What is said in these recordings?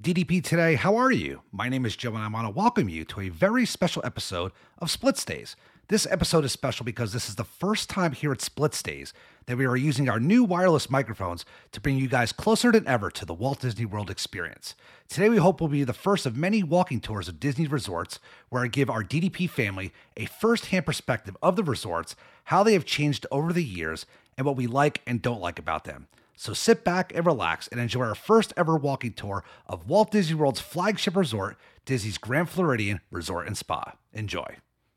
DDP today, how are you? My name is Joe and I want to welcome you to a very special episode of Split Stays. This episode is special because this is the first time here at Split Stays that we are using our new wireless microphones to bring you guys closer than ever to the Walt Disney World experience. Today we hope will be the first of many walking tours of Disney resorts where I give our DDP family a first-hand perspective of the resorts, how they have changed over the years, and what we like and don't like about them. So sit back and relax and enjoy our first ever walking tour of Walt Disney World's flagship resort, Disney's Grand Floridian Resort and Spa. Enjoy.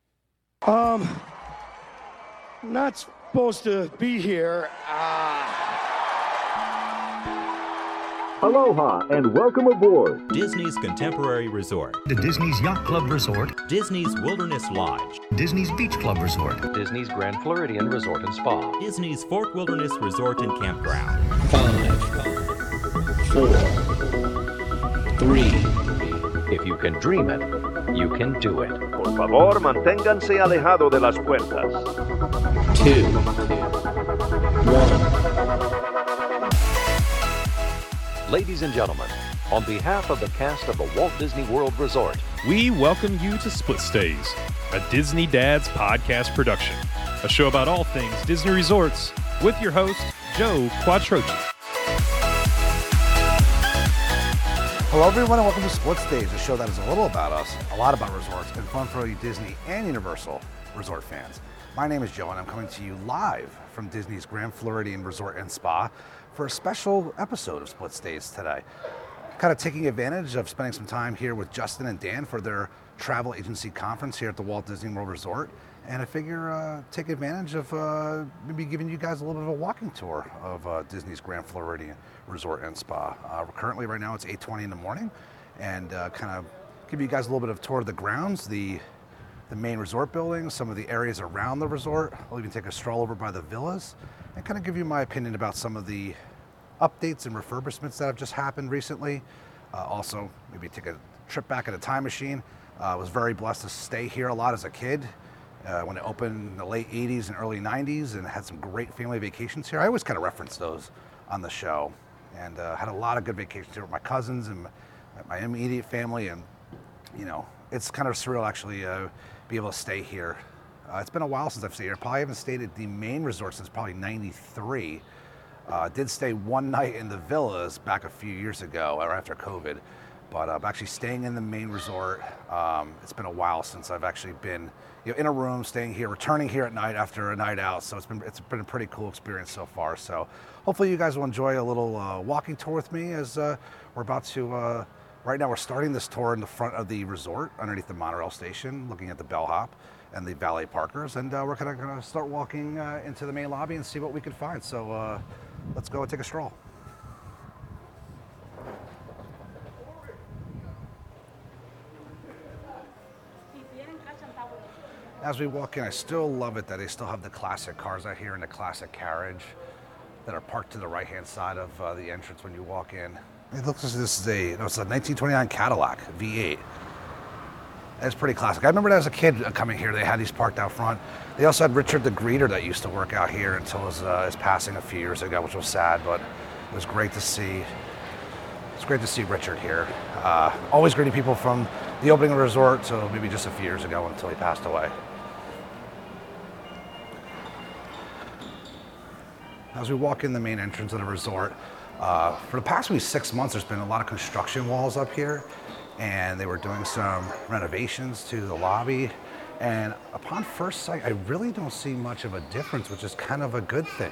Not supposed to be here. Aloha and welcome aboard Disney's Contemporary Resort, The Disney's Yacht Club Resort, Disney's Wilderness Lodge, Disney's Beach Club Resort, Disney's Grand Floridian Resort and Spa. Disney's Fort Wilderness Resort and Campground. 5, 4, 3. If you can dream it, you can do it. Por favor, manténganse alejado de las puertas. 2, 1. Ladies and gentlemen, on behalf of the cast of the Walt Disney World Resort, we welcome you to Split Stays, a Disney Dads podcast production, a show about all things Disney resorts with your host, Joe Quattrochi. Hello everyone and welcome to Split Stays, a show that is a little about us, a lot about resorts, and fun for you Disney and Universal resort fans. My name is Joe and I'm coming to you live from Disney's Grand Floridian Resort and Spa for a special episode of Split Stays today. Kind of taking advantage of spending some time here with Justin and Dan for their travel agency conference here at the Walt Disney World Resort. And I figure take advantage of maybe giving you guys a little bit of a walking tour of Disney's Grand Floridian Resort and Spa. Currently right now it's 8:20 in the morning, and kind of give you guys a little bit of tour of the grounds, the main resort buildings, some of the areas around the resort. I'll even take a stroll over by the villas and kind of give you my opinion about some of the updates and refurbishments that have just happened recently. Also, maybe take a trip back in a time machine. I was very blessed to stay here a lot as a kid when it opened in the late 80s and early 90s, and had some great family vacations here. I always kind of reference those on the show, and had a lot of good vacations here with my cousins and my immediate family, and you know, it's kind of surreal actually be able to stay here. It's been a while since I've stayed here. Probably haven't stayed at the main resort since probably 93. Did stay one night in the villas back a few years ago, or after COVID, but I'm actually staying in the main resort. It's been a while since I've actually been, in a room, staying here, returning here at night after a night out. So it's been a pretty cool experience so far. So hopefully you guys will enjoy a little walking tour with me as we're about to. Right now we're starting this tour in the front of the resort, underneath the monorail station, looking at the bellhop and the valet parkers, and we're kind of going to start walking into the main lobby and see what we can find. So let's go and take a stroll. As we walk in, I still love it that they still have the classic cars out here and the classic carriage that are parked to the right-hand side of the entrance when you walk in. It looks as this is it's a 1929 Cadillac V8. It's pretty classic. I remember as a kid coming here, they had these parked out front. They also had Richard the Greeter that used to work out here until his passing a few years ago, which was sad, but it was great to see. It's great to see Richard here. Always greeting people from the opening of the resort to maybe just a few years ago until he passed away. As we walk in the main entrance of the resort, for the past 6 months, there's been a lot of construction walls up here, and they were doing some renovations to the lobby. And upon first sight, I really don't see much of a difference, which is kind of a good thing.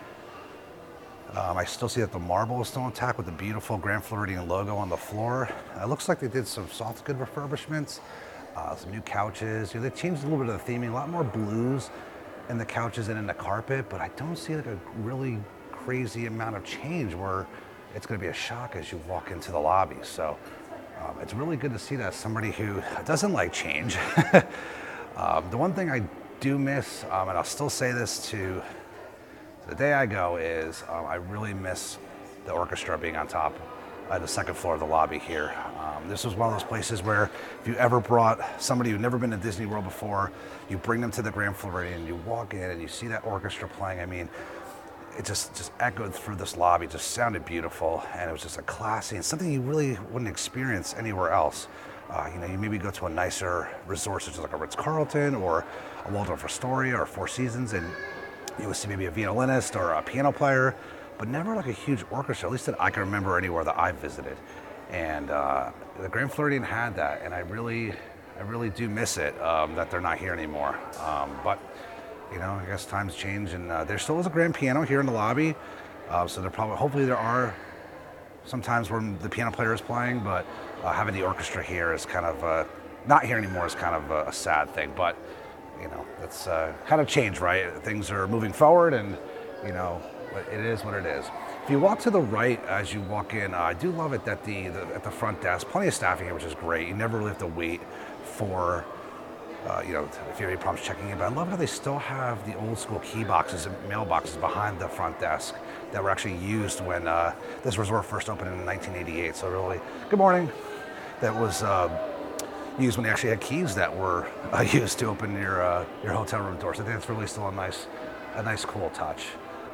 I still see that the marble is still intact with the beautiful Grand Floridian logo on the floor. It looks like they did some soft good refurbishments, some new couches. They changed a little bit of the theming, a lot more blues in the couches and in the carpet, but I don't see like a really crazy amount of change where it's going to be a shock as you walk into the lobby. So it's really good to see that somebody who doesn't like change. The one thing I do miss, and I'll still say this to the day I go, is I really miss the orchestra being on top the second floor of the lobby here. This was one of those places where if you ever brought somebody who'd never been to Disney World before, you bring them to the Grand Floridian, you walk in and you see that orchestra playing. I mean, it just echoed through this lobby, just sounded beautiful, and it was just a classy and something you really wouldn't experience anywhere else. You maybe go to a nicer resort such as like a Ritz-Carlton or a Waldorf Astoria or Four Seasons, and you would see maybe a violinist or a piano player, but never like a huge orchestra, at least that I can remember anywhere that I've visited. And the Grand Floridian had that, and I really do miss it, that they're not here anymore. But I guess times change, and there still is a grand piano here in the lobby. So hopefully there are some times when the piano player is playing, but having the orchestra here is kind of, not here anymore is kind of a sad thing. But, that's kind of changed, right? Things are moving forward, and, it is what it is. If you walk to the right as you walk in, I do love it that at the front desk, plenty of staffing here, which is great. You never really have to wait for, if you have any problems checking in. But I love how they still have the old school key boxes and mailboxes behind the front desk that were actually used when this resort first opened in 1988. So really, good morning. That was used when they actually had keys that were used to open your hotel room doors. I think it's really still a nice cool touch.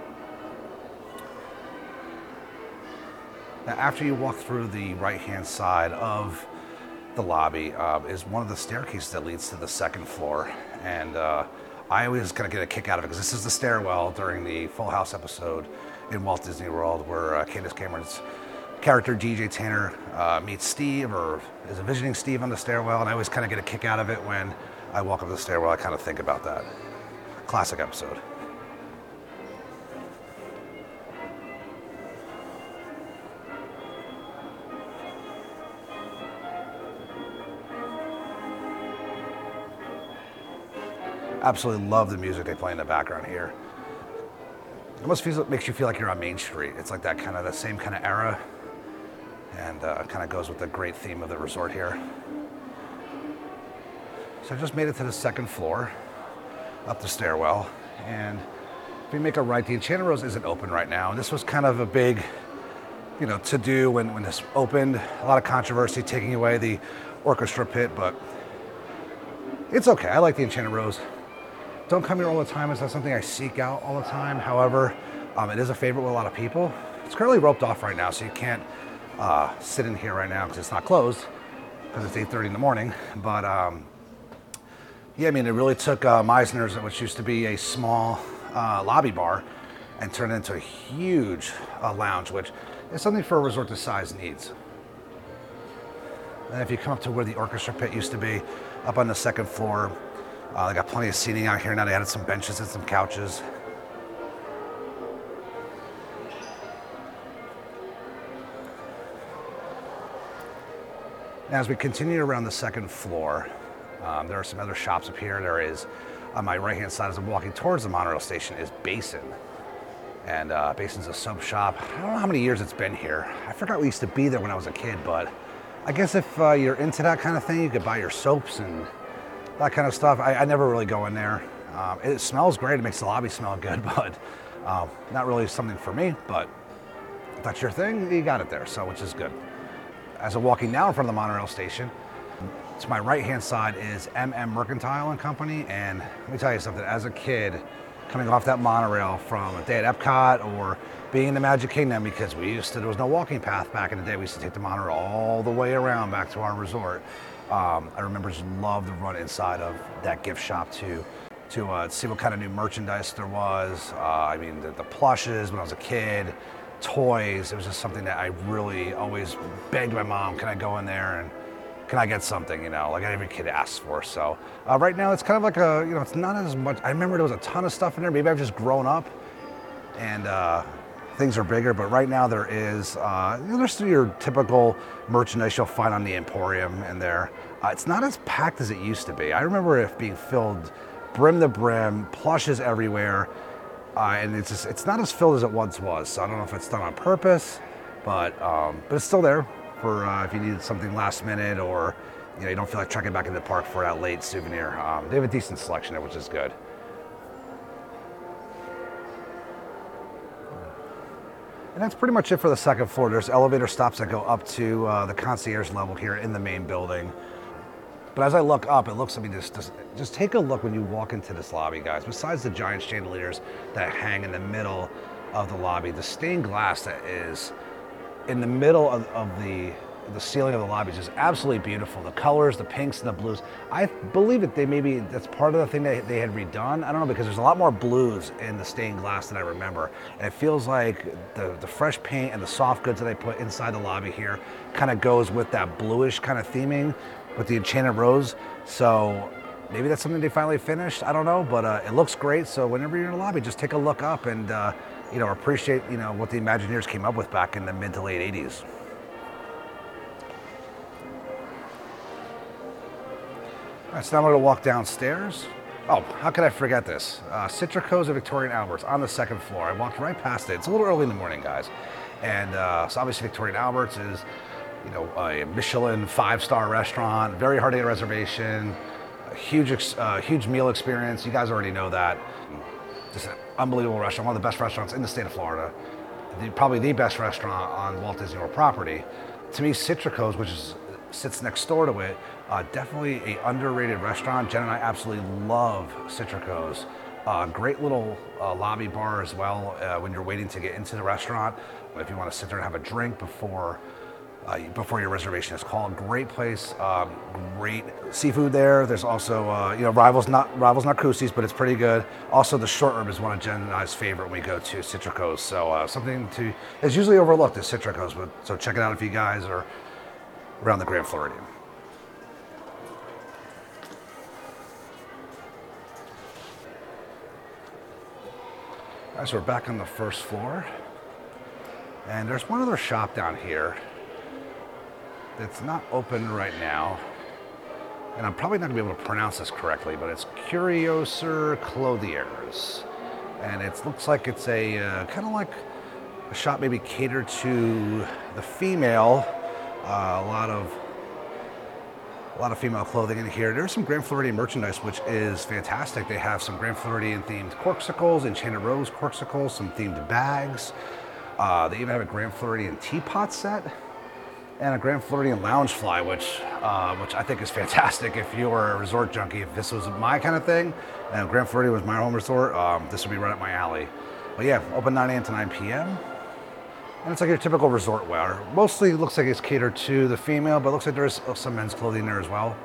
Now, after you walk through the right-hand side of the lobby is one of the staircases that leads to the second floor. And I always kind of get a kick out of it because this is the stairwell during the Full House episode in Walt Disney World where Candace Cameron's character, DJ Tanner, meets Steve or is envisioning Steve on the stairwell. And I always kind of get a kick out of it when I walk up the stairwell. I kind of think about that. Classic episode. Absolutely love the music they play in the background here. It almost makes you feel like you're on Main Street. It's like the same kind of era, and kind of goes with the great theme of the resort here. So I just made it to the second floor, up the stairwell, and if we make a right, the Enchanted Rose isn't open right now, and this was kind of a big, to do when this opened. A lot of controversy taking away the orchestra pit, but it's okay. I like the Enchanted Rose. Don't come here all the time. It's not something I seek out all the time. However, it is a favorite with a lot of people. It's currently roped off right now, so you can't sit in here right now because it's not closed because it's 8:30 in the morning. But it really took Meisner's, which used to be a small lobby bar, and turned it into a huge lounge, which is something for a resort this size needs. And if you come up to where the orchestra pit used to be, up on the second floor, they got plenty of seating out here now. They added some benches and some couches. Now, as we continue around the second floor, there are some other shops up here. There is, on my right-hand side as I'm walking towards the monorail station, is Basin. And Basin's a soap shop. I don't know how many years it's been here. I forgot we used to be there when I was a kid, but I guess if you're into that kind of thing, you could buy your soaps and that kind of stuff. I never really go in there. It smells great. It makes the lobby smell good, but not really something for me. But if that's your thing, you got it there, so which is good. As I'm walking down in front of the monorail station, to my right-hand side is MM Mercantile and Company. And let me tell you something. As a kid, coming off that monorail from a day at Epcot or being in the Magic Kingdom, because there was no walking path back in the day. We used to take the monorail all the way around back to our resort. I remember just loved the run inside of that gift shop to see what kind of new merchandise there was. The plushes when I was a kid, toys. It was just something that I really always begged my mom, can I go in there and can I get something, like every kid asks for. So right now it's kind of like it's not as much. I remember there was a ton of stuff in there. Maybe I've just grown up and things are bigger, but right now there is, there's still your typical merchandise you'll find on the Emporium in there. It's not as packed as it used to be. I remember it being filled brim to brim, plushes everywhere, and it's not as filled as it once was. So I don't know if it's done on purpose, but it's still there for if you need something last minute or you don't feel like trekking back into the park for that late souvenir. They have a decent selection there, which is good. And that's pretty much it for the second floor. There's elevator stops that go up to the concierge level here in the main building. But as I look up, it looks, just take a look when you walk into this lobby, guys. Besides the giant chandeliers that hang in the middle of the lobby. The stained glass that is in the middle of the ceiling of the lobby is just absolutely beautiful. The colors, the pinks and the blues. I believe that that's part of the thing that they had redone. I don't know, because there's a lot more blues in the stained glass than I remember. And it feels like the fresh paint and the soft goods that they put inside the lobby here kind of goes with that bluish kind of theming with the Enchanted Rose. So maybe that's something they finally finished. I don't know, but it looks great. So whenever you're in the lobby, just take a look up and appreciate what the Imagineers came up with back in the mid to late 80s. All right, so now I'm going to walk downstairs. Oh, how could I forget this? Citrico's at Victoria and Albert's on the second floor. I walked right past it. It's a little early in the morning, guys. And so obviously Victoria and Albert's is, a Michelin 5-star restaurant, very hard to get a reservation, a huge meal experience. You guys already know that. Just an unbelievable restaurant, one of the best restaurants in the state of Florida. Probably the best restaurant on Walt Disney World property. To me, Citrico's, which sits next door to it, definitely an underrated restaurant. Jen and I absolutely love Citrico's. Great little lobby bar as well when you're waiting to get into the restaurant. If you want to sit there and have a drink before your reservation is called. Great place, great seafood there. There's also, Rivals not Crucis, but it's pretty good. Also, the short rib is one of Jen and I's favorite when we go to Citrico's. So something is usually overlooked is Citrico's, so check it out if you guys are around the Grand Floridian. All right, so we're back on the first floor. And there's one other shop down here that's not open right now. And I'm probably not gonna be able to pronounce this correctly, but it's Curioser Clothiers. And it looks like it's a kind of like a shop maybe catered to the female. A lot of female clothing in here. There's some Grand Floridian merchandise, which is fantastic. They have some Grand Floridian themed corksicles, Enchanted Rose corksicles, some themed bags. They even have a Grand Floridian teapot set and a Grand Floridian lounge fly, which I think is fantastic if you're a resort junkie. If this was my kind of thing, and Grand Floridian was my home resort, this would be right up my alley. But yeah, open 9 a.m. to 9 p.m. And it's like your typical resort wear. Mostly looks like it's catered to the female, but it looks like there's some men's clothing there as well.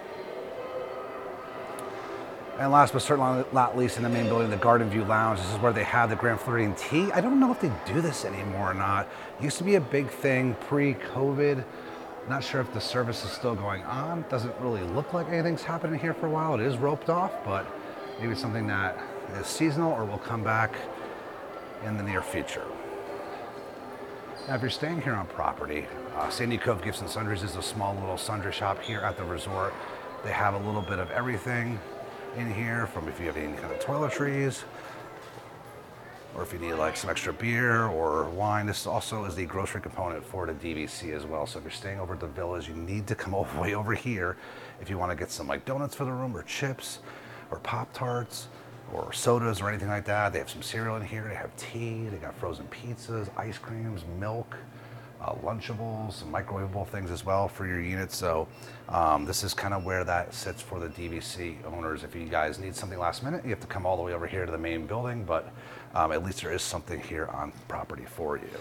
And last but certainly not least, in the main building, the Garden View Lounge. This is where they have the Grand Floridian tea. I don't know if they do this anymore or not. It used to be a big thing pre-COVID. Not sure if the service is still going on. Doesn't really look like anything's happening here for a while. It is roped off, but maybe it's something that is seasonal or will come back in the near future. Now, if you're staying here on property, Sandy Cove Gifts and Sundries is a small little sundry shop here at the resort. They have a little bit of everything in here, from if you have any kind of toiletries, or if you need like some extra beer or wine. This also is the grocery component for the DVC as well. So if you're staying over at the villas, you need to come all the way over here if you want to get some like donuts for the room, or chips, or Pop-Tarts, or sodas, or anything like that. They have some cereal in here. They have tea. They got frozen pizzas, ice creams, milk, Lunchables, some microwavable things as well for your unit. So this is kind of where that sits for the DVC owners. If you guys need something last minute, you have to come all the way over here to the main building, but at least there is something here on property for you.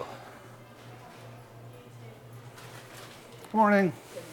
Good morning.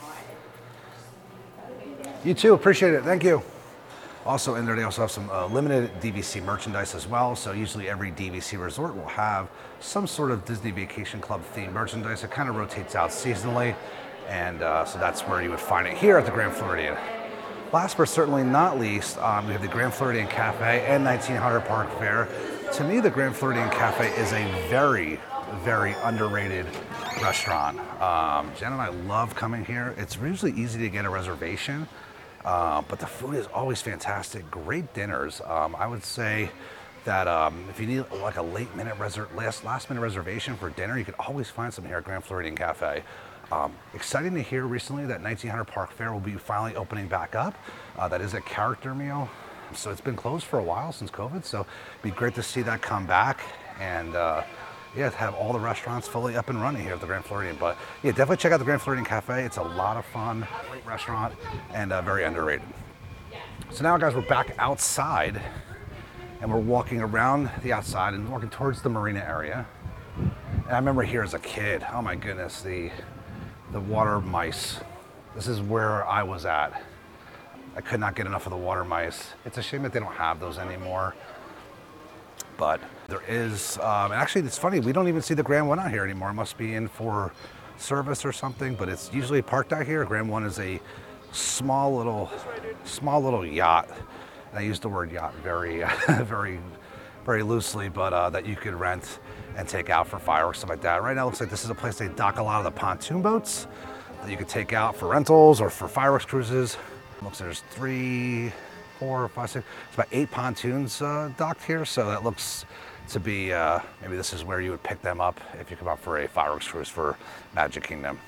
You too, appreciate it, thank you. Also in there, they also have some limited DVC merchandise as well. So usually every DVC resort will have some sort of Disney Vacation Club themed merchandise. It kind of rotates out seasonally. And so that's where you would find it here at the Grand Floridian. Last but certainly not least, we have the Grand Floridian Cafe and 1900 Park Fair. To me, the Grand Floridian Cafe is a very, very underrated restaurant. Jen and I love coming here. It's usually easy to get a reservation. But the food is always fantastic. Great dinners. I would say that if you need like a last minute reservation for dinner, you can always find some here at Grand Floridian Cafe. Exciting to hear recently that 1900 Park Fair will be finally opening back up. That is a character meal. So it's been closed for a while since COVID. So it'd be great to see that come back. And yeah, have all the restaurants fully up and running here at the Grand Floridian. But yeah, definitely check out the Grand Floridian Cafe. It's a lot of fun, great restaurant, and very underrated. So now, guys, we're back outside And we're walking around the outside and walking towards the marina area. And I remember here as a kid, oh my goodness, the water mice. This is where I was at. I could not get enough of the water mice. It's a shame that they don't have those anymore. But there is, and actually it's funny, we don't even see the Grand One out here anymore. It must be in for service or something, but it's usually parked out here. Grand One is a small little yacht. And I use the word yacht very, very loosely, but that you could rent and take out for fireworks, stuff like that. Right now it looks like this is a place they dock a lot of the pontoon boats that you could take out for rentals or for fireworks cruises. Looks like there's 3, 4, 5, 6, it's about 8 pontoons docked here, so that looks to be, maybe this is where you would pick them up if you come out for a fireworks cruise for Magic Kingdom.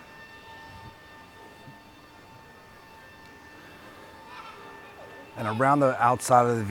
And around the outside of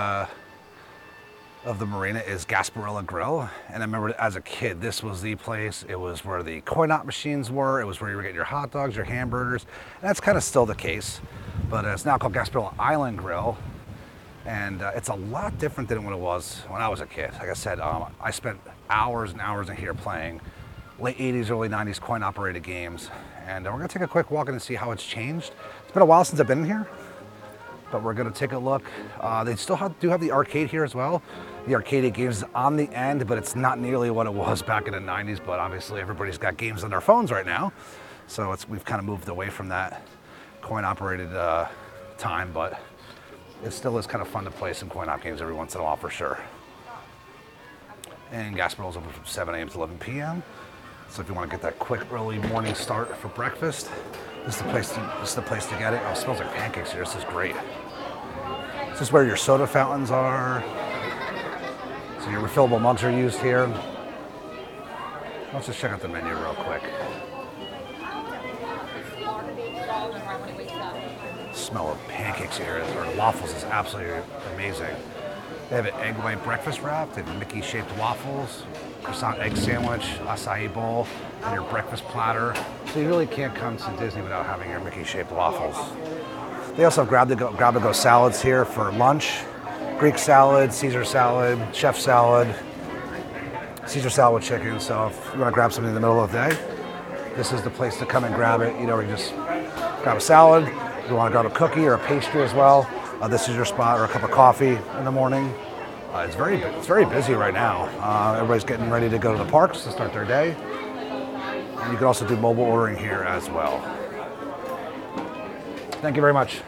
the marina is Gasparilla Grill. And I remember as a kid, this was the place. It was where the coin-op machines were. It was where you were getting your hot dogs, your hamburgers. And that's kind of still the case. But it's now called Gasparilla Island Grill. And it's a lot different than what it was when I was a kid. Like I said, I spent hours and hours in here playing late 80s, early 90s coin-operated games. And we're going to take a quick walk in and see how it's changed. It's been a while since I've been in here, but we're going to take a look. They still do have the arcade here as well. The arcade games on the end, but it's not nearly what it was back in the 90s. But obviously everybody's got games on their phones right now. So we've kind of moved away from that coin-operated time, but it still is kind of fun to play some coin-op games every once in a while for sure. And Gasparilla's open from 7 a.m. to 11 p.m. So if you want to get that quick early morning start for breakfast, this is the place to get it. Oh, it smells like pancakes here. This is great. This is where your soda fountains are. So your refillable mugs are used here. Let's just check out the menu real quick. The smell of pancakes here, or waffles, is absolutely amazing. They have an egg white breakfast wrap. They have Mickey-shaped waffles, croissant egg sandwich, acai bowl, and your breakfast platter. So you really can't come to Disney without having your Mickey-shaped waffles. They also have grab-and-go salads here for lunch. Greek salad, Caesar salad, chef salad, Caesar salad with chicken. So if you want to grab something in the middle of the day, this is the place to come and grab it. You know, you just grab a salad. If you want to grab a cookie or a pastry as well, this is your spot, or a cup of coffee in the morning. It's very busy right now. Everybody's getting ready to go to the parks to start their day. And you can also do mobile ordering here as well. Thank you very much.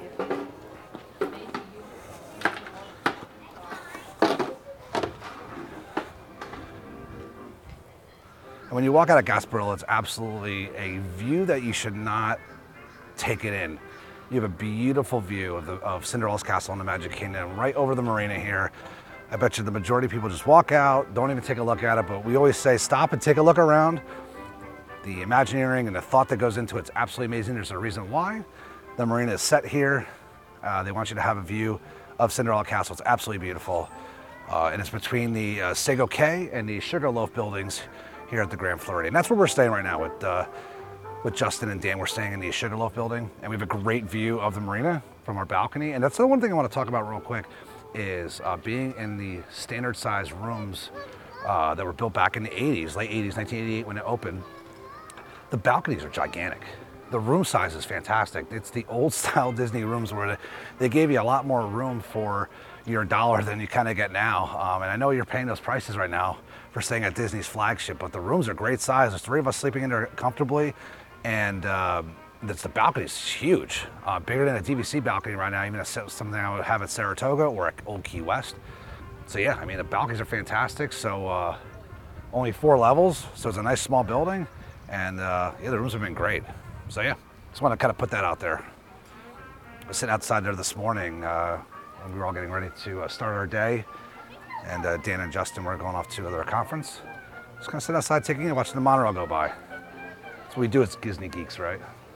And when you walk out of Gasparilla, it's absolutely a view that you should not take it in. You have a beautiful view of Cinderella's Castle in the Magic Kingdom right over the marina here. I bet you the majority of people just walk out, don't even take a look at it, but we always say stop and take a look around. The Imagineering and the thought that goes into it's absolutely amazing. There's a reason why. The marina is set here. They want you to have a view of Cinderella Castle. It's absolutely beautiful. And it's between the Sago Cay and the Sugarloaf buildings here at the Grand Floridian. That's where we're staying right now with Justin and Dan. We're staying in the Sugarloaf building, and we have a great view of the marina from our balcony. And that's the one thing I want to talk about real quick is being in the standard size rooms that were built back in the 80s, late 80s, 1988 when it opened. The balconies are gigantic. The room size is fantastic. It's the old style Disney rooms where they gave you a lot more room for your dollar than you kind of get now. And I know you're paying those prices right now for staying at Disney's flagship, but the rooms are great size. There's 3 of us sleeping in there comfortably, and the balcony is huge, bigger than a DVC balcony right now, even something I would have at Saratoga or at Old Key West. So yeah, I mean, the balconies are fantastic. So only 4 levels, so it's a nice small building, and yeah, the rooms have been great. So yeah, just want to kind of put that out there. I was sitting outside there this morning when we were all getting ready to start our day, and Dan and Justin were going off to their conference. Just gonna sit outside taking and watching the monorail go by. That's what we do as Disney geeks, right?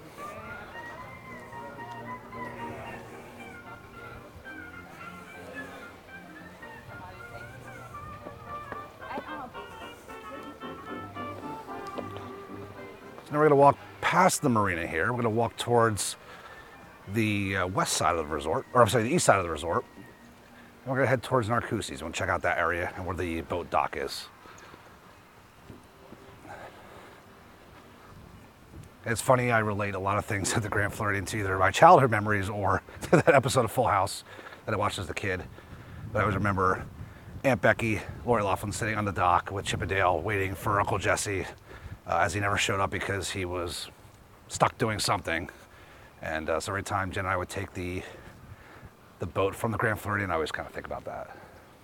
So now we're gonna walk past the marina here. We're gonna walk towards the west side of the resort, or I'm sorry, the east side of the resort. And we're gonna head towards Narcoossee's. We'll check out that area and where the boat dock is. It's funny, I relate a lot of things to the Grand Floridian to either my childhood memories or to that episode of Full House that I watched as a kid. But I always remember Aunt Becky, Lori Loughlin sitting on the dock with Chip and Dale waiting for Uncle Jesse as he never showed up because he was stuck doing something. And so every time Jen and I would take the boat from the Grand Floridian, I always kind of think about that.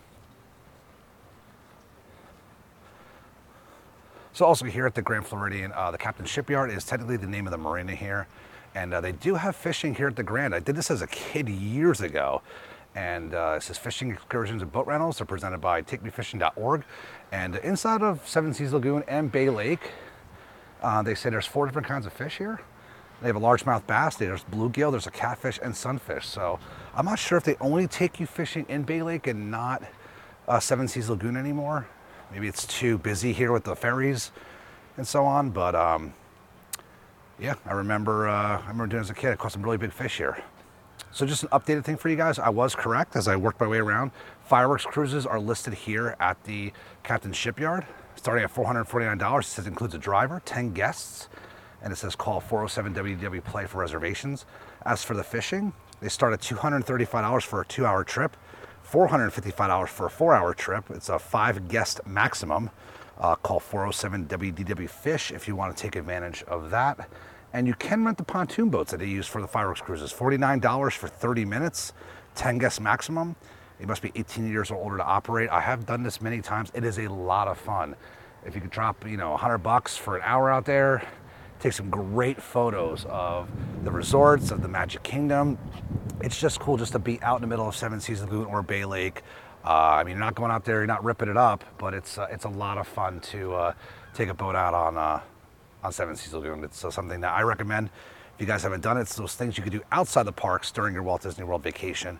So also here at the Grand Floridian, the Captain Shipyard is technically the name of the marina here. And they do have fishing here at the Grand. I did this as a kid years ago. And it says fishing excursions and boat rentals are presented by takemefishing.org. And inside of Seven Seas Lagoon and Bay Lake, they say there's 4 different kinds of fish here. They have a largemouth bass, there's bluegill, there's a catfish, and sunfish. So I'm not sure if they only take you fishing in Bay Lake and not Seven Seas Lagoon anymore. Maybe it's too busy here with the ferries and so on. But yeah, I remember doing it as a kid. I caught some really big fish here. So just an updated thing for you guys. I was correct as I worked my way around. Fireworks cruises are listed here at the Captain Shipyard, starting at $449. It says it includes a driver, 10 guests, and it says call 407-WDW-PLAY for reservations. As for the fishing, they start at $235 for a 2-hour trip, $455 for a 4-hour trip. It's a 5-guest maximum. Call 407-WDW-FISH if you want to take advantage of that. And you can rent the pontoon boats that they use for the fireworks cruises. $49 for 30 minutes, 10 guests maximum. You must be 18 years or older to operate. I have done this many times. It is a lot of fun. If you could drop, $100 for an hour out there, take some great photos of the resorts, of the Magic Kingdom. It's just cool just to be out in the middle of Seven Seas Lagoon or Bay Lake. You're not going out there, you're not ripping it up, but it's a lot of fun to take a boat out on Seven Seas Lagoon. It's something that I recommend. If you guys haven't done it, it's those things you could do outside the parks during your Walt Disney World vacation.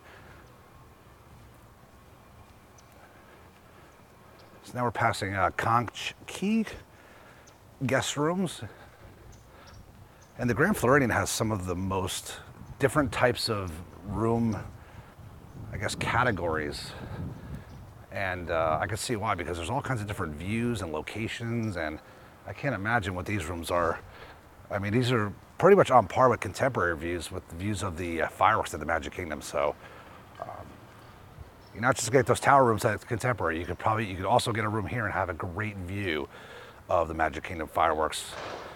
So now we're passing Conch Key guest rooms. And the Grand Floridian has some of the most different types of room, categories. And I can see why, because there's all kinds of different views and locations, and I can't imagine what these rooms are. I mean, these are pretty much on par with contemporary views, with the views of the fireworks at the Magic Kingdom. So you're not just gonna get those tower rooms at contemporary. You could also get a room here and have a great view of the Magic Kingdom fireworks.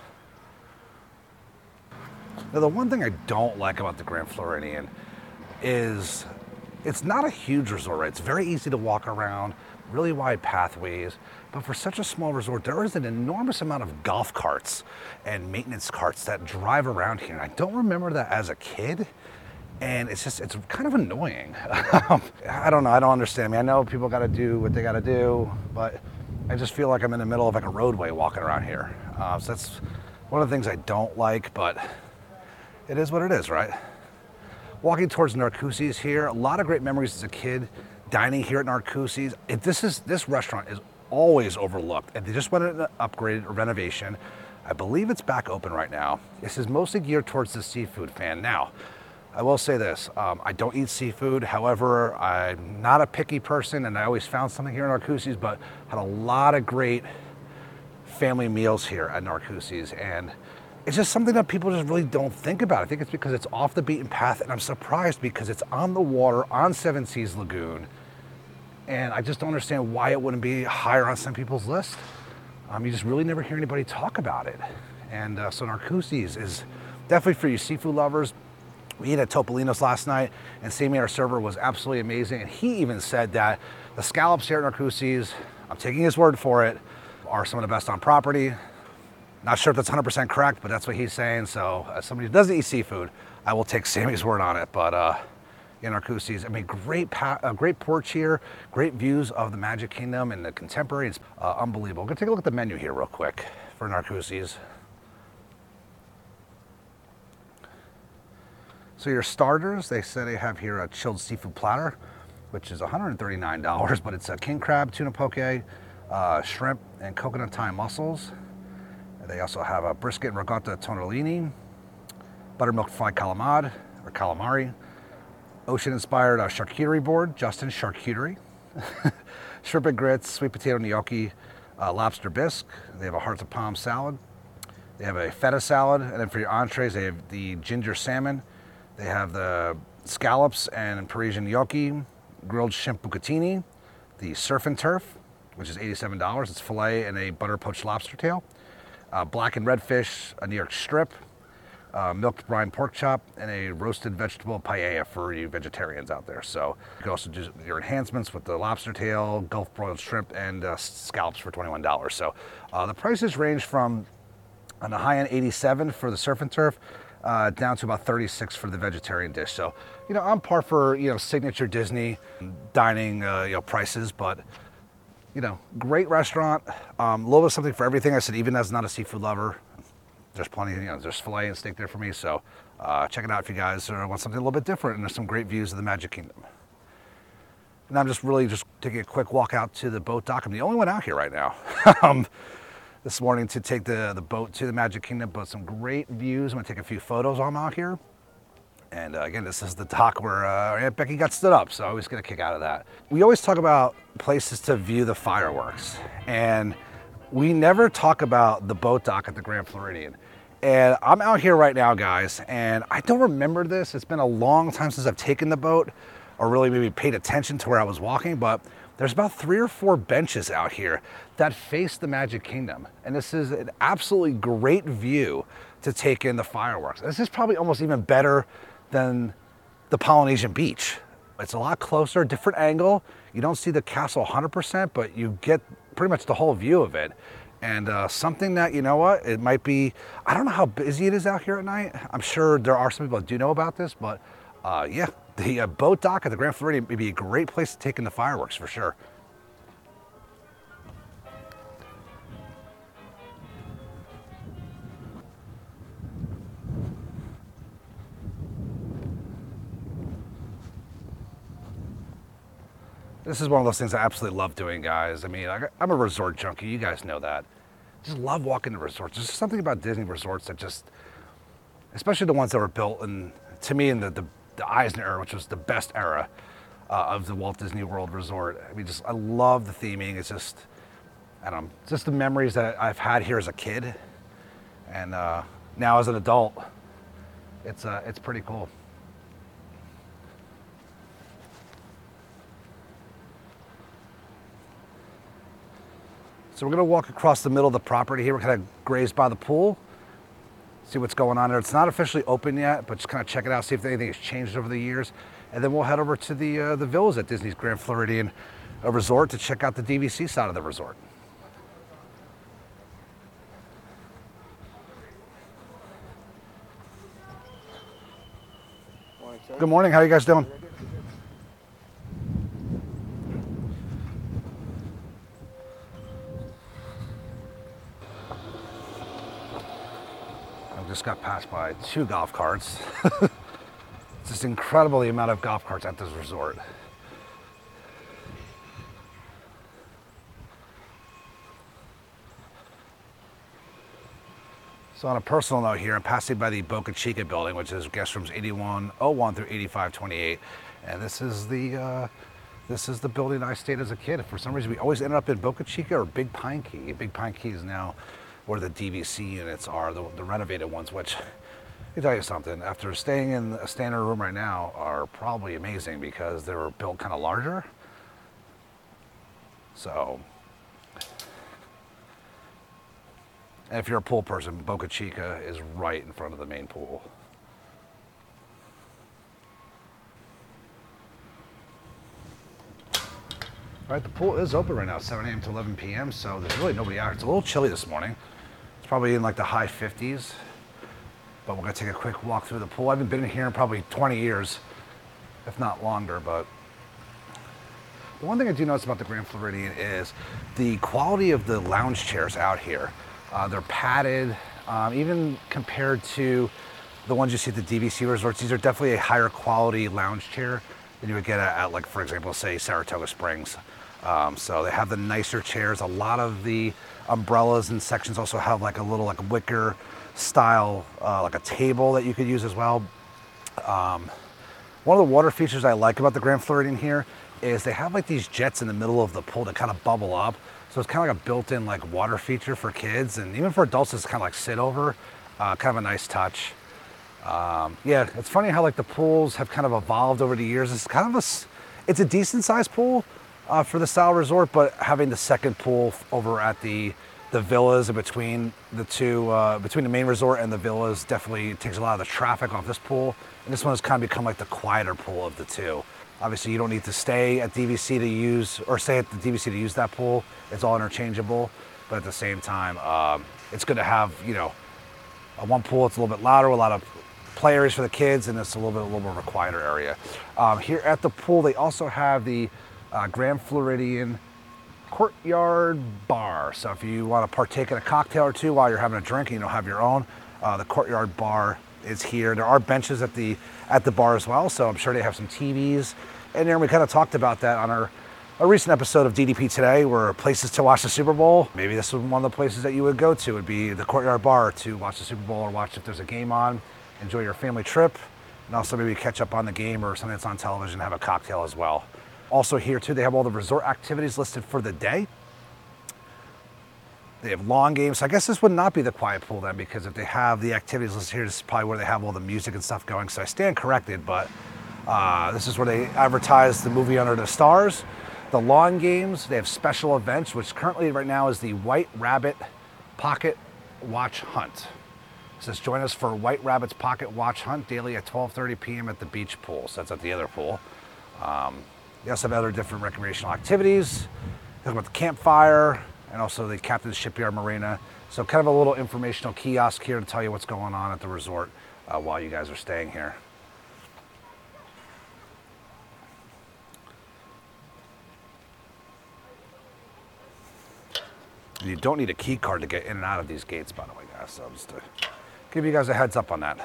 Now, the one thing I don't like about the Grand Floridian is it's not a huge resort, right? It's very easy to walk around, really wide pathways, but for such a small resort, there is an enormous amount of golf carts and maintenance carts that drive around here. And I don't remember that as a kid, and it's kind of annoying. I don't know, I don't understand. I mean, I know people gotta do what they gotta do, but I just feel like I'm in the middle of a roadway walking around here. So that's one of the things I don't like, but it is what it is, right? Walking towards Narcoossee's here, a lot of great memories as a kid, dining here at Narcoossee's. This restaurant is always overlooked, and they just went in an upgrade or renovation. I believe it's back open right now. This is mostly geared towards the seafood fan. Now, I will say this, I don't eat seafood. However, I'm not a picky person, and I always found something here at Narcoossee's, but had a lot of great family meals here at Narcoossee's, and it's just something that people just really don't think about. I think it's because it's off the beaten path, and I'm surprised because it's on the water on Seven Seas Lagoon, and I just don't understand why it wouldn't be higher on some people's list. You just really never hear anybody talk about it. And so Narcoossee's is definitely for you seafood lovers. We ate at Topolino's last night, and Sammy, our server, was absolutely amazing, and he even said that the scallops here at Narcoossee's, I'm taking his word for it, are some of the best on property. Not sure if that's 100% correct, but that's what he's saying. So as somebody who doesn't eat seafood, I will take Sammy's word on it. But in Narcoossee's, I mean, great porch here, great views of the Magic Kingdom and the contemporary. It's unbelievable. I'm gonna take a look at the menu here real quick for Narcoossee's. So your starters, they say they have here a chilled seafood platter, which is $139, but it's a king crab, tuna poke, shrimp, and coconut Thai mussels. They also have a brisket and ricotta tortellini, buttermilk fried calamari, ocean-inspired charcuterie board, Justin's Charcuterie. Shrimp and grits, sweet potato gnocchi, lobster bisque. They have a hearts of palm salad. They have a feta salad, and then for your entrees, they have the ginger salmon. They have the scallops and Parisian gnocchi, grilled shrimp bucatini, the surf and turf, which is $87. It's filet and a butter poached lobster tail. Black and red fish, a New York strip, milked brine pork chop, and a roasted vegetable paella for you vegetarians out there. So you can also do your enhancements with the lobster tail, Gulf broiled shrimp, and scallops for $21. So the prices range from on the high end 87 for the surf and turf, down to about 36 for the vegetarian dish. So, I'm par for, signature Disney dining, prices, but, great restaurant. A little bit of something for everything. I said, even as not a seafood lover, there's plenty, there's filet and steak there for me. So check it out if you guys want something a little bit different. And there's some great views of the Magic Kingdom. And I'm just taking a quick walk out to the boat dock. I'm the only one out here right now. This morning to take the boat to the Magic Kingdom, but some great views. I'm gonna take a few photos on out here. And again, this is the dock where Aunt Becky got stood up, so I always get a kick out of that. We always talk about places to view the fireworks, and we never talk about the boat dock at the Grand Floridian. And I'm out here right now, guys, and I don't remember this. It's been a long time since I've taken the boat, or really maybe paid attention to where I was walking, but there's about 3 or 4 benches out here that face the Magic Kingdom. And this is an absolutely great view to take in the fireworks. This is probably almost even better than the Polynesian Beach. It's a lot closer, different angle. You don't see the castle 100%, but you get pretty much the whole view of it. And something that, it might be, I don't know how busy it is out here at night. I'm sure there are some people that do know about this, but yeah. The boat dock at the Grand Floridian would be a great place to take in the fireworks for sure. This is one of those things I absolutely love doing, guys. I mean, I'm a resort junkie. You guys know that. Just love walking to resorts. There's something about Disney resorts that just, especially the ones that were built in, to me, in the Eisner era, which was the best era of the Walt Disney World Resort. I mean, I love the theming. It's just, I don't know, just the memories that I've had here as a kid, and now as an adult, it's pretty cool. So we're gonna walk across the middle of the property here. We're kind of graze by the pool. See what's going on there. It's not officially open yet, but just kind of check it out, see if anything has changed over the years. And then we'll head over to the villas at Disney's Grand Floridian Resort to check out the DVC side of the resort. Good morning, how are you guys doing? Just got passed by 2 golf carts. It's just incredible the amount of golf carts at this resort. So on a personal note here, I'm passing by the Boca Chica building, which is guest rooms 8101 through 8528. And this is the building I stayed as a kid. For some reason, we always ended up in Boca Chica or Big Pine Key. Big Pine Key is now where the DVC units are, the renovated ones, which, let me tell you something, after staying in a standard room right now, are probably amazing because they were built kind of larger. So, and if you're a pool person, Boca Chica is right in front of the main pool. All right, the pool is open right now, 7 a.m. to 11 p.m., so there's really nobody out. It's a little chilly this morning. It's probably in like the high 50s, but we're gonna take a quick walk through the pool. I haven't been in here in probably 20 years, if not longer, but the one thing I do notice about the Grand Floridian is the quality of the lounge chairs out here. They're padded, even compared to the ones you see at the DVC resorts. These are definitely a higher quality lounge chair than you would get at like, for example, say Saratoga Springs. So they have the nicer chairs. A lot of the umbrellas and sections also have like a little like wicker style, like a table that you could use as well. One of the water features I like about the Grand Floridian here is they have like these jets in the middle of the pool that kind of bubble up. So it's kind of like a built-in like water feature for kids, and even for adults it's kind of like sit over. Kind of a nice touch. Yeah, it's funny how like the pools have kind of evolved over the years. It's kind of it's a decent sized pool for the style resort, but having the second pool over at the villas in between the two, between the main resort and the villas, definitely takes a lot of the traffic off this pool. And this one has kind of become like the quieter pool of the two. Obviously, you don't need to stay at DVC to use, or stay at the DVC to use that pool. It's all interchangeable, but at the same time, it's good to have, you know, one pool. It's a little bit louder, a lot of play areas for the kids, and it's a little more of a quieter area. Here at the pool, they also have the Grand Floridian Courtyard Bar. So if you want to partake in a cocktail or two while you're having a drink and you don't have your own, the Courtyard Bar is here. There are benches at the bar as well, so I'm sure they have some TVs. And then we kind of talked about that on our recent episode of DDP Today, where places to watch the Super Bowl. Maybe this was one of the places that you would go to, would be the Courtyard Bar to watch the Super Bowl, or watch if there's a game on, enjoy your family trip, and also maybe catch up on the game or something that's on television, have a cocktail as well. Also here too, they have all the resort activities listed for the day. They have lawn games. So I guess this would not be the quiet pool then, because if they have the activities listed here, this is probably where they have all the music and stuff going. So I stand corrected, but this is where they advertise the movie Under the Stars. The lawn games, they have special events, which currently right now is the White Rabbit Pocket Watch Hunt. It says join us for White Rabbit's Pocket Watch Hunt daily at 12:30 p.m. at the beach pool. So that's at the other pool. They also have other different recreational activities. Talk about the campfire and also the Captain's Shipyard Marina. So kind of a little informational kiosk here to tell you what's going on at the resort while you guys are staying here. And you don't need a key card to get in and out of these gates, by the way, guys. So just to give you guys a heads up on that.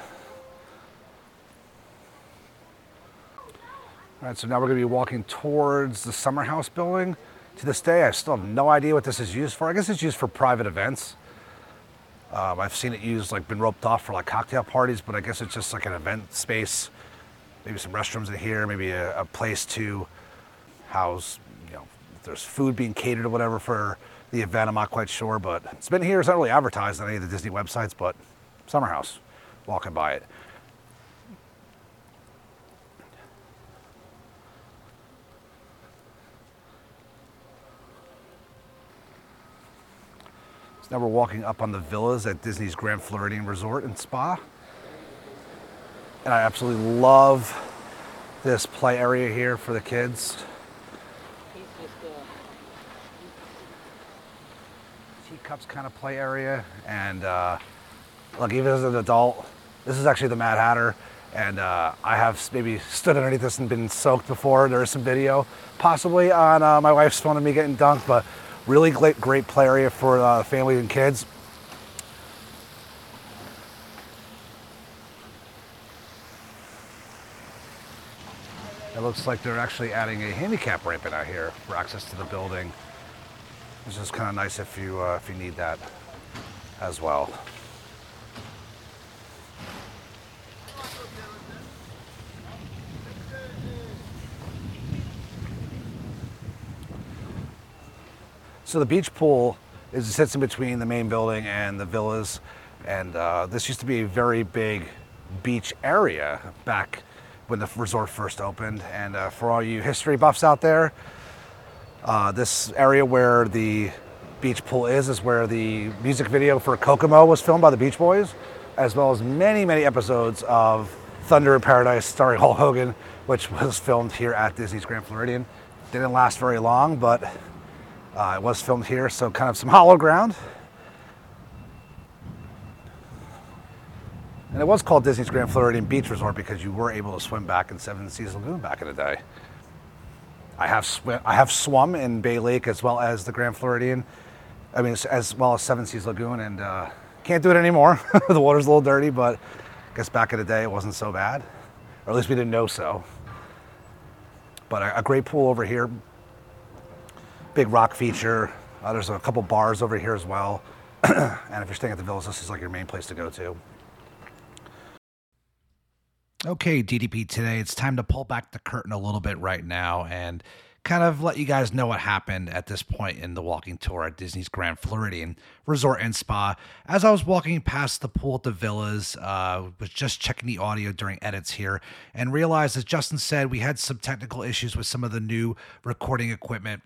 All right, so now we're going to be walking towards the Summer House building. To this day, I still have no idea what this is used for. I guess it's used for private events. I've seen it used, like, been roped off for like cocktail parties, but I guess it's just like an event space. Maybe some restrooms in here, maybe a place to house, you know, if there's food being catered or whatever for the event. I'm not quite sure, but it's been here. It's not really advertised on any of the Disney websites, but Summer House, walking by it. Now we're walking up on the villas at Disney's Grand Floridian Resort and Spa. And I absolutely love this play area here for the kids. Teacups kind of play area. And look, even as an adult, this is actually the Mad Hatter. And I have maybe stood underneath this and been soaked before. There is some video possibly on my wife's phone of me getting dunked, but really great play area for families and kids. It looks like they're actually adding a handicap ramp in out here for access to the building. It's just kind of nice if you need that as well. So the beach pool sits in between the main building and the villas, and this used to be a very big beach area back when the resort first opened. And for all you history buffs out there, this area where the beach pool is where the music video for Kokomo was filmed by the Beach Boys, as well as many episodes of Thunder in Paradise starring Hulk Hogan, which was filmed here at Disney's Grand Floridian. Didn't last very long, but it was filmed here, so kind of some hollow ground. And it was called Disney's Grand Floridian Beach Resort because you were able to swim back in Seven Seas Lagoon back in the day. I have swum in Bay Lake as well as the Grand Floridian. I mean, as well as Seven Seas Lagoon, and can't do it anymore. The water's a little dirty, but I guess back in the day it wasn't so bad, or at least we didn't know so. But a great pool over here. Big rock feature. There's a couple bars over here as well. And if you're staying at the villas, this is like your main place to go to. Okay, DDP today, it's time to pull back the curtain a little bit right now and kind of let you guys know what happened at this point in the walking tour at Disney's Grand Floridian Resort and Spa. As I was walking past the pool at the villas, was just checking the audio during edits here and realized, as Justin said, we had some technical issues with some of the new recording equipment.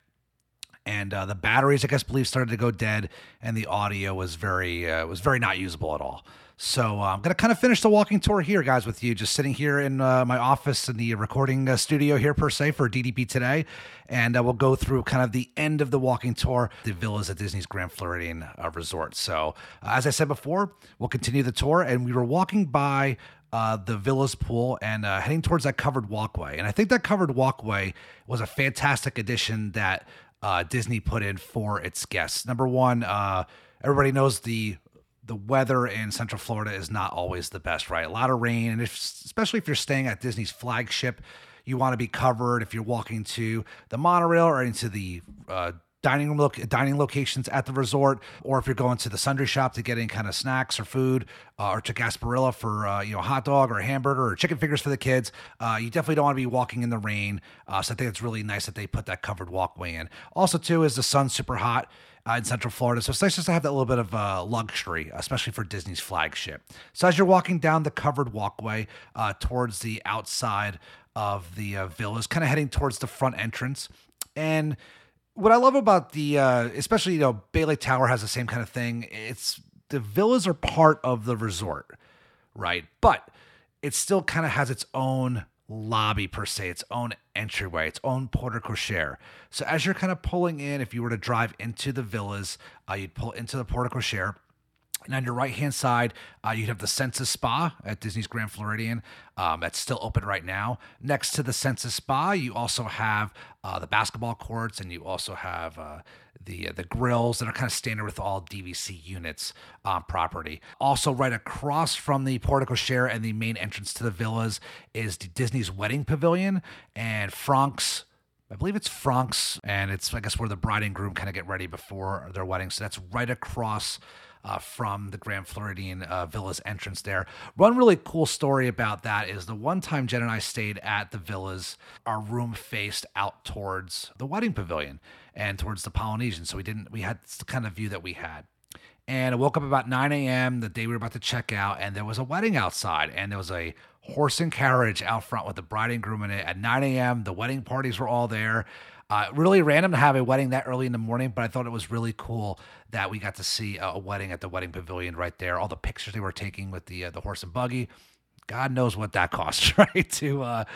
And the batteries, I guess, started to go dead, and the audio was very not usable at all. So I'm going to kind of finish the walking tour here, guys, with you, just sitting here in my office in the recording studio here, per se, for DDP today. And we'll go through kind of the end of the walking tour, the villas at Disney's Grand Floridian Resort. So as I said before, we'll continue the tour, and we were walking by the Villas pool and heading towards that covered walkway. And I think that covered walkway was a fantastic addition that Disney put in for its guests. Number one, everybody knows the weather in Central Florida is not always the best, right? A lot of rain, and especially if you're staying at Disney's flagship, you want to be covered. If you're walking to the monorail or into the dining locations at the resort, or if you're going to the sundry shop to get any kind of snacks or food, or to Gasparilla for a hot dog or a hamburger or chicken fingers for the kids, you definitely don't want to be walking in the rain. So I think it's really nice that they put that covered walkway in. Also, too, is the sun's super hot in Central Florida, so it's nice just to have that little bit of luxury, especially for Disney's flagship. So as you're walking down the covered walkway towards the outside of the villas, kind of heading towards the front entrance, and what I love about the, especially, Bay Lake Tower has the same kind of thing. It's the villas are part of the resort, right? But it still kind of has its own lobby per se, its own entryway, its own porte cochere. So as you're kind of pulling in, if you were to drive into the villas, you'd pull into the porte cochere. And on your right-hand side, you'd have the Senses Spa at Disney's Grand Floridian. That's still open right now. Next to the Senses Spa, you also have the basketball courts, and you also have the grills that are kind of standard with all DVC units on property. Also, right across from the porte cochere and the main entrance to the villas is Disney's Wedding Pavilion and Frank's. I believe it's Frank's, and it's, I guess, where the bride and groom kind of get ready before their wedding. So that's right across from the Grand Floridian Villas entrance there. One really cool story about that is the one time Jen and I stayed at the Villas, our room faced out towards the Wedding Pavilion and towards the Polynesian. So we had the kind of view that we had. And I woke up about 9 a.m. the day we were about to check out, and there was a wedding outside, and there was a horse and carriage out front with the bride and groom in it at 9 a.m. The wedding parties were all there. Really random to have a wedding that early in the morning, but I thought it was really cool that we got to see a wedding at the Wedding Pavilion right there. All the pictures they were taking with the horse and buggy. God knows what that costs, right, to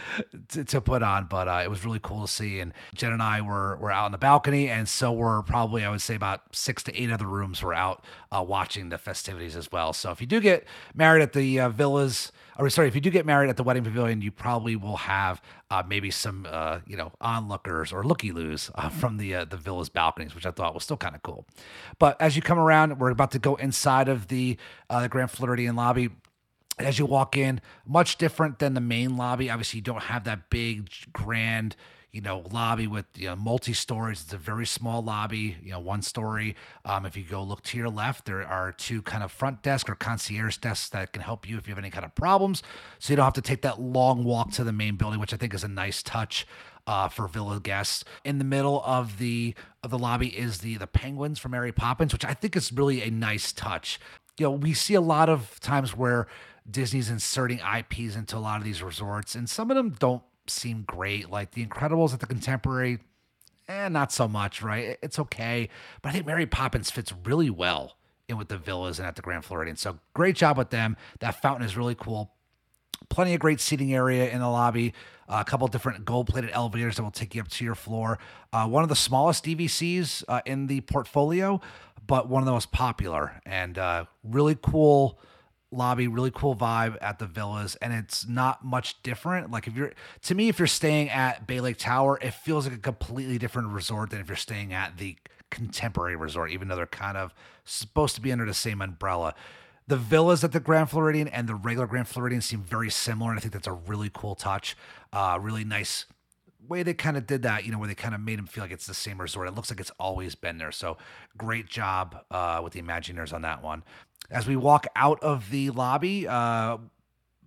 put on, but it was really cool to see. And Jen and I were out on the balcony, and so were probably, I would say, about 6 to 8 other rooms were out watching the festivities as well. So if you do get married at the if you do get married at the Wedding Pavilion, you probably will have maybe some onlookers or looky-loos from the Villa's balconies, which I thought was still kind of cool. But as you come around, we're about to go inside of the Grand Floridian lobby. As you walk in, much different than the main lobby. Obviously, you don't have that big, grand, lobby with multi-stories. It's a very small lobby, one story. If you go look to your left, there are 2 kind of front desk or concierge desks that can help you if you have any kind of problems. So you don't have to take that long walk to the main building, which I think is a nice touch for Villa guests. In the middle of the lobby is the penguins from Mary Poppins, which I think is really a nice touch. We see a lot of times where Disney's inserting IPs into a lot of these resorts, and some of them don't seem great. Like the Incredibles at the Contemporary, not so much, right? It's okay, but I think Mary Poppins fits really well in with the villas and at the Grand Floridian. So great job with them. That fountain is really cool. Plenty of great seating area in the lobby. A couple different gold-plated elevators that will take you up to your floor. One of the smallest DVCs in the portfolio, but one of the most popular, and really cool lobby, really cool vibe at the villas, and it's not much different. Like if you're staying at Bay Lake Tower, it feels like a completely different resort than if you're staying at the Contemporary Resort, even though they're kind of supposed to be under the same umbrella. The villas at the Grand Floridian and the regular Grand Floridian seem very similar, and I think that's a really cool touch. Really nice way they kind of did that, where they kind of made them feel like it's the same resort. It looks like it's always been there. So great job with the Imagineers on that one. As we walk out of the lobby,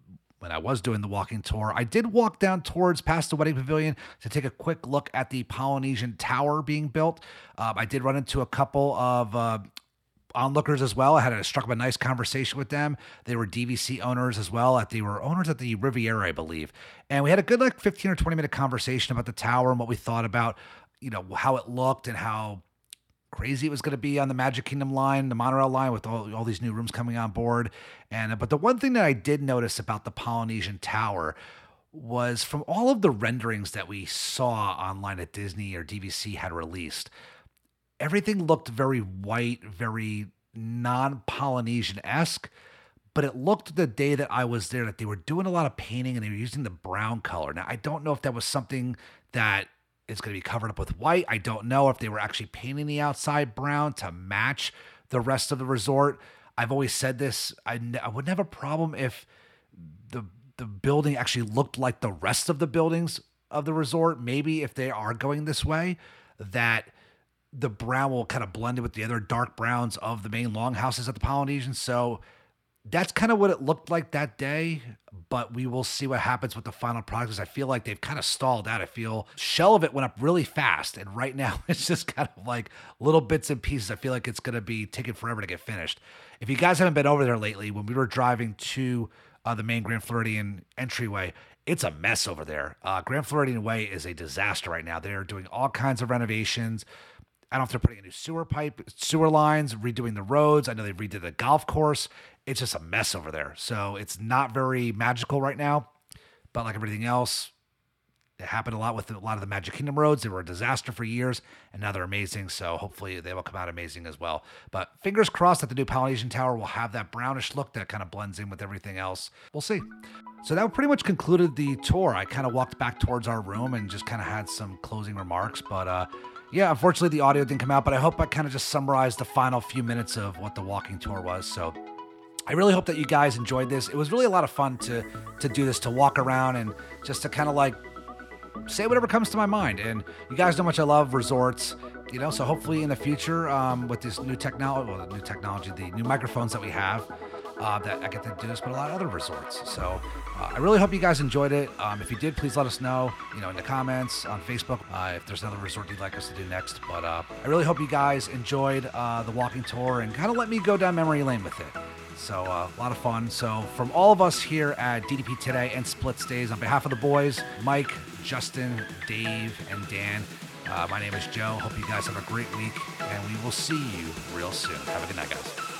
when I was doing the walking tour. I did walk down towards past the wedding pavilion to take a quick look at the Polynesian Tower being built. I did run into a couple of onlookers as well. I had struck up a nice conversation with them. They were DVC owners as well. They were owners at the Riviera, I believe. And we had a good 15 or 20 minute conversation about the tower and what we thought about, how it looked and how crazy it was going to be on the Magic Kingdom line, the monorail line, with all these new rooms coming on board. But the one thing that I did notice about the Polynesian Tower was from all of the renderings that we saw online at Disney or DVC had released, everything looked very white, very non-Polynesian-esque, but it looked the day that I was there that they were doing a lot of painting and they were using the brown color. Now, I don't know if that was something that is going to be covered up with white. I don't know if they were actually painting the outside brown to match the rest of the resort. I've always said this. I wouldn't have a problem if the building actually looked like the rest of the buildings of the resort. Maybe if they are going this way, that the brown will kind of blend in with the other dark browns of the main longhouses at the Polynesian. So that's kind of what it looked like that day, but we will see what happens with the final product, because I feel like they've kind of stalled out. I feel shell of it went up really fast, and right now it's just kind of like little bits and pieces. I feel like it's going to be taking forever to get finished. If you guys haven't been over there lately, when we were driving to the main Grand Floridian entryway, it's a mess over there. Grand Floridian Way is a disaster right now. They're doing all kinds of renovations. I don't know if they're putting a new sewer lines, redoing the roads. I know they redid the golf course. It's just a mess over there. So it's not very magical right now. But like everything else, it happened a lot with a lot of the Magic Kingdom roads. They were a disaster for years, and now they're amazing. So hopefully they will come out amazing as well. But fingers crossed that the new Polynesian Tower will have that brownish look that kind of blends in with everything else. We'll see. So that pretty much concluded the tour. I kind of walked back towards our room and just kind of had some closing remarks. But yeah, unfortunately the audio didn't come out, but I hope I kind of just summarized the final few minutes of what the walking tour was. So I really hope that you guys enjoyed this. It was really a lot of fun to do this, to walk around and just to kind of say whatever comes to my mind. And you guys know how much I love resorts, so hopefully in the future, with this new technology, the new microphones that we have, that I get to do this, but a lot of other resorts. So I really hope you guys enjoyed it. If you did, please let us know, in the comments on Facebook, if there's another resort you'd like us to do next. But I really hope you guys enjoyed the walking tour and kind of let me go down memory lane with it. So a lot of fun. So from all of us here at DDP Today and Split Stays, on behalf of the boys, Mike, Justin, Dave, and Dan, my name is Joe. Hope you guys have a great week, and we will see you real soon. Have a good night, guys.